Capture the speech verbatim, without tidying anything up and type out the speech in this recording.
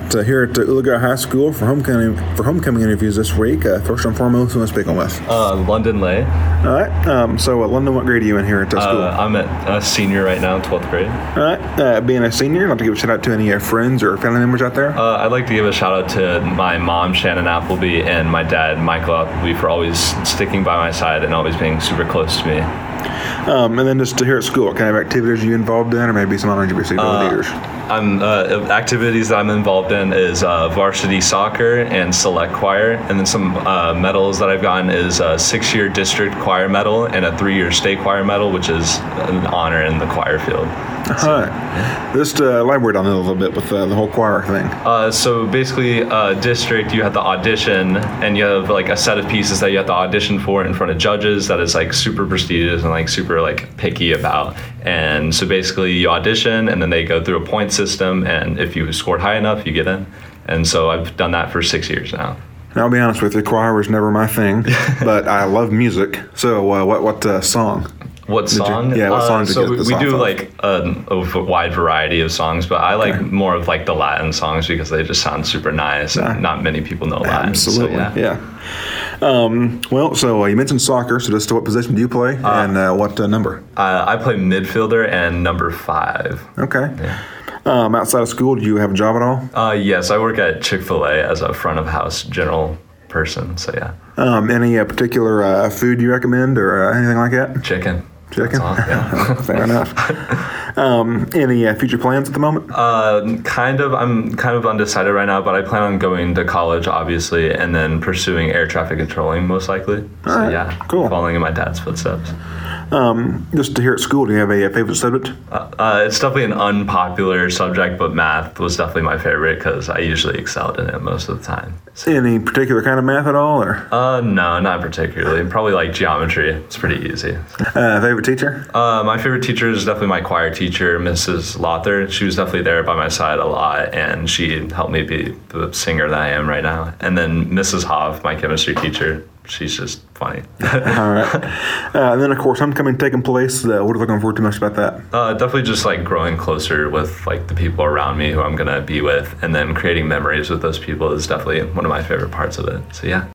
at uh, here at uh, Ulaga High School for homecoming for homecoming interviews this week. Uh, first and foremost, who am I speaking with? Uh, London Lay. All right. Um, so, uh, London, what grade are you in here at uh, school? Uh, I'm at a senior right now, twelfth grade. All right. Uh, being a senior, I'd like to give a shout out to any uh, friends or family members out there. Uh, I'd like to give a shout out to my mom, Shannon Appleby, and my dad, Michael Appleby, for always sticking by my side and always being super close to me. Um, and then just to here at school, what kind of activities are you involved in, or maybe some honors you received over the years? I'm uh, activities that I'm involved in is uh, varsity soccer and select choir, and then some uh, medals that I've gotten is a six-year district choir medal and a three-year state choir medal, which is an honor in the choir field. So, all right. Just uh, elaborate on it a little bit with uh, the whole choir thing. Uh, so basically, uh, district, you have to audition, and you have like a set of pieces that you have to audition for in front of judges that is like super prestigious and like super like picky about. And so basically, you audition, and then they go through a point system, and if you scored high enough, you get in. And so I've done that for six years now. Now, I'll be honest with you, choir was never my thing, but I love music. So, uh, what what uh, song? What song? You, yeah, what song uh, did so you get we the do song like a, a wide variety of songs, but I like Okay. more of like the Latin songs because they just sound super nice, and Yeah. not many people know Latin. Absolutely, so, yeah. yeah. Um, well, so uh, you mentioned soccer, so just what position do you play, Uh, and uh, what uh, number? Uh, I play midfielder and number five. Okay. Yeah. Um, outside of school, do you have a job at all? Uh, yes, I work at Chick-fil-A as a front of house general person. So yeah, Um, any uh, particular uh, food you recommend, or uh, anything like that? chicken. Chicken? That's all, yeah. Fair enough. Um, any uh, future plans at the moment? Uh, kind of. I'm kind of undecided right now, but I plan on going to college, obviously, and then pursuing air traffic controlling, most likely. So All right, yeah, cool. Following in my dad's footsteps. Um, just to here at school, do you have a, a favorite subject? Uh, uh, it's definitely an unpopular subject, but math was definitely my favorite because I usually excelled in it most of the time. So, Any particular kind of math at all, or uh, no, not particularly. Probably like geometry. It's pretty easy. uh, favorite teacher? Uh, my favorite teacher is definitely my choir teacher, Missus Lothar. She was definitely there by my side a lot, and she helped me be the singer that I am right now. And then Missus Hoff, my chemistry teacher, she's just funny. All right. Uh, and then, of course, homecoming taking place. Uh, what are you looking forward to most about that? Uh, definitely just like growing closer with like the people around me who I'm gonna be with, and then creating memories with those people is definitely one of my favorite parts of it. So yeah.